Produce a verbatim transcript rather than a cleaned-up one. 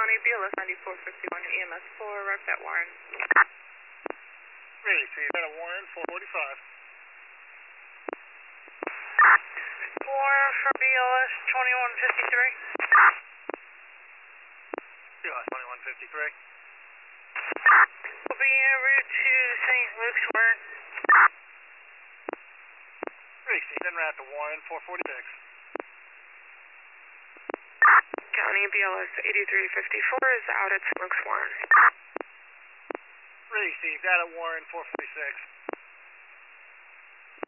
County, B L S ninety-four fifty-one, E M S four, arrived at Warren. Receive that at Warren, four forty-five. Warren for B L S twenty-one fifty-three. B L S twenty-one fifty-three. We'll be en route to Saint Luke's, Warren. Receive en route to Warren, four forty-six. County, B L S eighty-three fifty-four is out at Saint Luke's, Warren. Receive that at Warren, four forty-six.